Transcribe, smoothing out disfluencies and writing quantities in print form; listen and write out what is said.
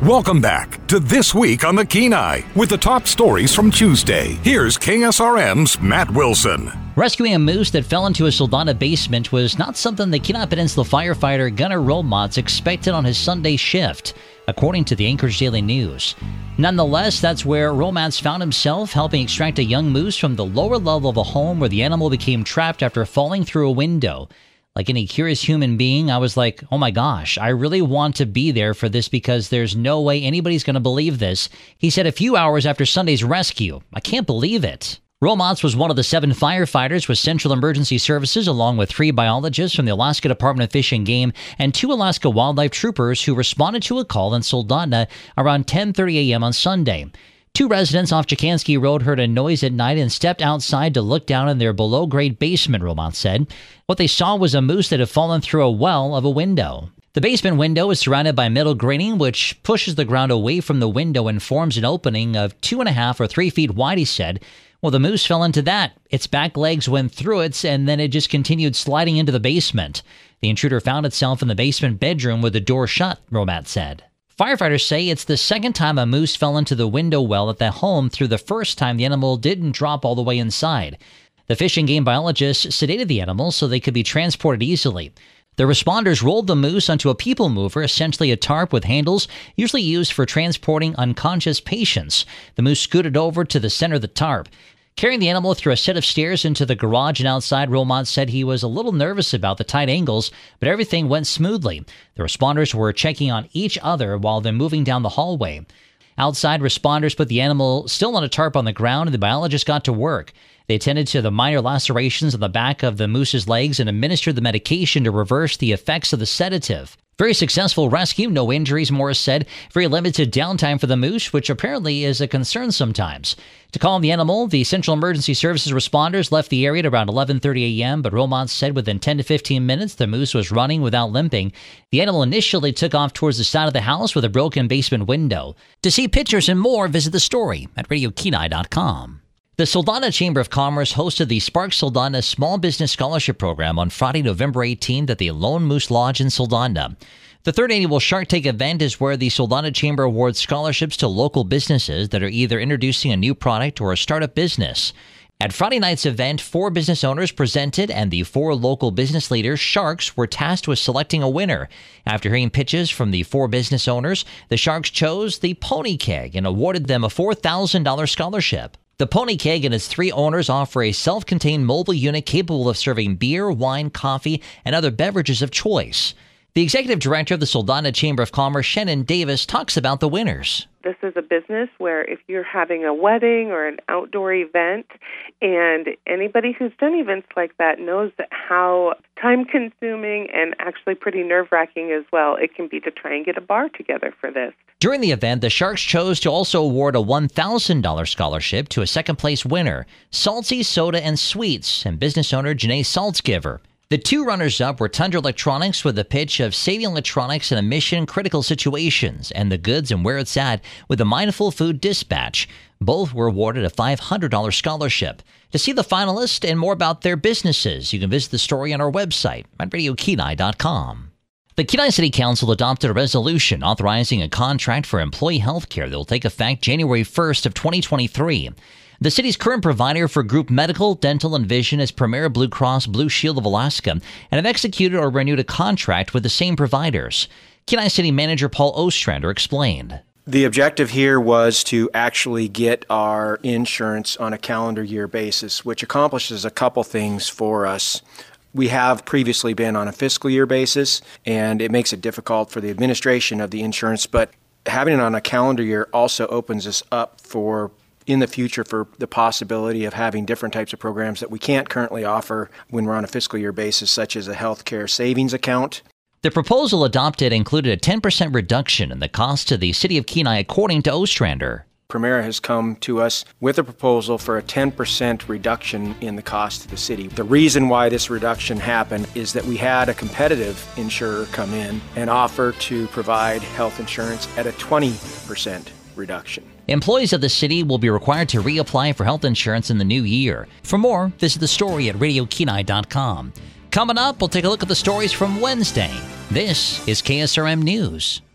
Welcome back to This Week on the Kenai with the top stories from Tuesday. Here's KSRM's Matt Wilson. Rescuing a moose that fell into a Soldotna basement was not something the Kenai Peninsula firefighter Gunnar Rollmontz expected on his Sunday shift, according to the Anchorage Daily News. Nonetheless, that's where Rollmontz found himself, helping extract a young moose from the lower level of a home where the animal became trapped after falling through a window. Like any curious human being, I was like, oh my gosh, I really want to be there for this because there's no way anybody's going to believe this. He said a few hours after Sunday's rescue. I can't believe it. Rollmontz was one of the 7 firefighters with Central Emergency Services, along with 3 biologists from the Alaska Department of Fish and Game and 2 Alaska Wildlife Troopers who responded to a call in Soldotna around 10:30 a.m. on Sunday. 2 residents off Chicansky Road heard a noise at night and stepped outside to look down in their below-grade basement, Rollmontz said. What they saw was a moose that had fallen through a well of a window. The basement window is surrounded by metal grating, which pushes the ground away from the window and forms an opening of 2.5 or 3 feet wide, he said. Well, the moose fell into that. Its back legs went through it, and then it just continued sliding into the basement. The intruder found itself in the basement bedroom with the door shut, Rollmontz said. Firefighters say it's the second time a moose fell into the window well at that home through the first time the animal didn't drop all the way inside. The fish and game biologists sedated the animal so they could be transported easily. The responders rolled the moose onto a people mover, essentially a tarp with handles, usually used for transporting unconscious patients. The moose scooted over to the center of the tarp. Carrying the animal through a set of stairs into the garage and outside, Rollmontz said he was a little nervous about the tight angles, but everything went smoothly. The responders were checking on each other while they're moving down the hallway. Outside, responders put the animal still on a tarp on the ground, and the biologists got to work. They attended to the minor lacerations on the back of the moose's legs and administered the medication to reverse the effects of the sedative. Very successful rescue, no injuries, Morris said. Very limited downtime for the moose, which apparently is a concern sometimes. To calm the animal, the Central Emergency Services responders left the area at around 11:30 a.m., but Rollmontz said within 10 to 15 minutes, the moose was running without limping. The animal initially took off towards the side of the house with a broken basement window. To see pictures and more, visit the story at RadioKenai.com. The Soldotna Chamber of Commerce hosted the Spark Soldotna Small Business Scholarship Program on Friday, November 18th at the Lone Moose Lodge in Soldotna. The third annual Shark Tank event is where the Soldotna Chamber awards scholarships to local businesses that are either introducing a new product or a startup business. At Friday night's event, 4 business owners presented, and the 4 local business leaders, Sharks, were tasked with selecting a winner. After hearing pitches from the 4 business owners, the Sharks chose the Pony Keg and awarded them a $4,000 scholarship. The Pony Keg and its 3 owners offer a self-contained mobile unit capable of serving beer, wine, coffee, and other beverages of choice. The executive director of the Soldotna Chamber of Commerce, Shannon Davis, talks about the winners. This is a business where if you're having a wedding or an outdoor event, and anybody who's done events like that knows how time-consuming and actually pretty nerve-wracking as well it can be to try and get a bar together for this. During the event, the Sharks chose to also award a $1,000 scholarship to a second-place winner, Salty Soda and Sweets, and business owner Janae Saltzgiver. The 2 runners-up were Tundra Electronics with the pitch of saving electronics in mission-critical situations and the goods and where it's at with the Mindful Food Dispatch. Both were awarded a $500 scholarship. To see the finalists and more about their businesses, you can visit the story on our website at RadioKenai.com. The Kenai City Council adopted a resolution authorizing a contract for employee health care that will take effect January 1st of 2023. The city's current provider for group medical, dental, and vision is Premier Blue Cross Blue Shield of Alaska, and have executed or renewed a contract with the same providers. Kenai City Manager Paul Ostrander explained. The objective here was to actually get our insurance on a calendar year basis, which accomplishes a couple things for us. We have previously been on a fiscal year basis, and it makes it difficult for the administration of the insurance, but having it on a calendar year also opens us up for in the future for the possibility of having different types of programs that we can't currently offer when we're on a fiscal year basis, such as a healthcare savings account. The proposal adopted included a 10% reduction in the cost to the city of Kenai, according to Ostrander. Primera has come to us with a proposal for a 10% reduction in the cost to the city. The reason why this reduction happened is that we had a competitive insurer come in and offer to provide health insurance at a 20% reduction. Employees of the city will be required to reapply for health insurance in the new year. For more, visit the story at RadioKenai.com. Coming up, we'll take a look at the stories from Wednesday. This is KSRM News.